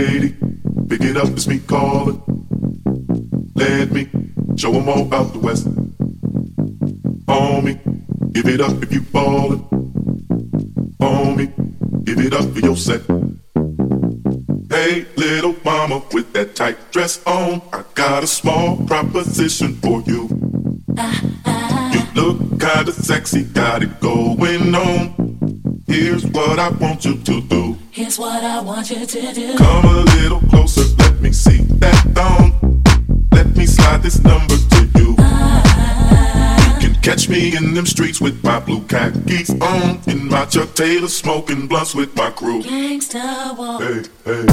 Lady, pick it up, it's me calling. Let me show 'em all about the West. Homie, give it up if you ballin'. Homie, give it up for your set. Hey, little mama with that tight dress on, I got a small proposition for you. You look kinda sexy, got it going on. Here's what I want you to do. Here's what I want you to do. Come a little closer, let me see that thong. Let me slide this number to you. You can catch me in them streets with my blue khakis on, in my Chuck Taylor, smoking blunts with my crew. Gangsta walk. Hey, hey.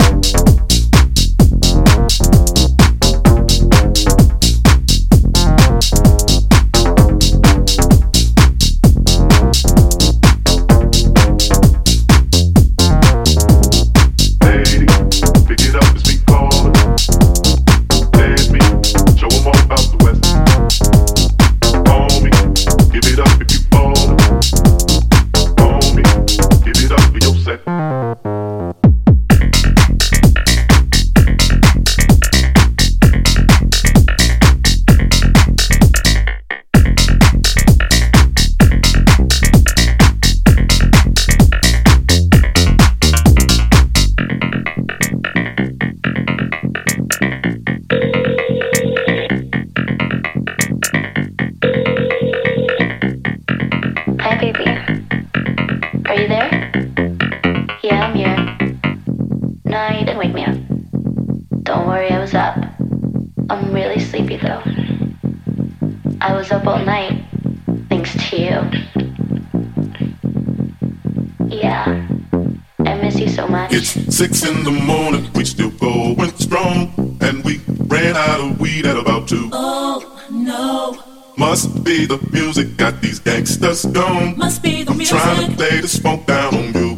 It's 6 in the morning, we still going strong, and we ran out of weed at about 2. Oh no. Must be the music, got these gangsters gone. Must be the music. I'm trying to lay this funk down on you.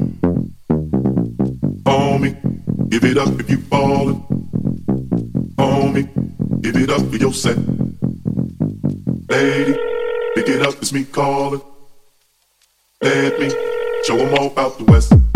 Homie, give it up if you ballin'. Homie, give it up for your set. Lady, pick it up, it's me calling. Let me show 'em all about the West.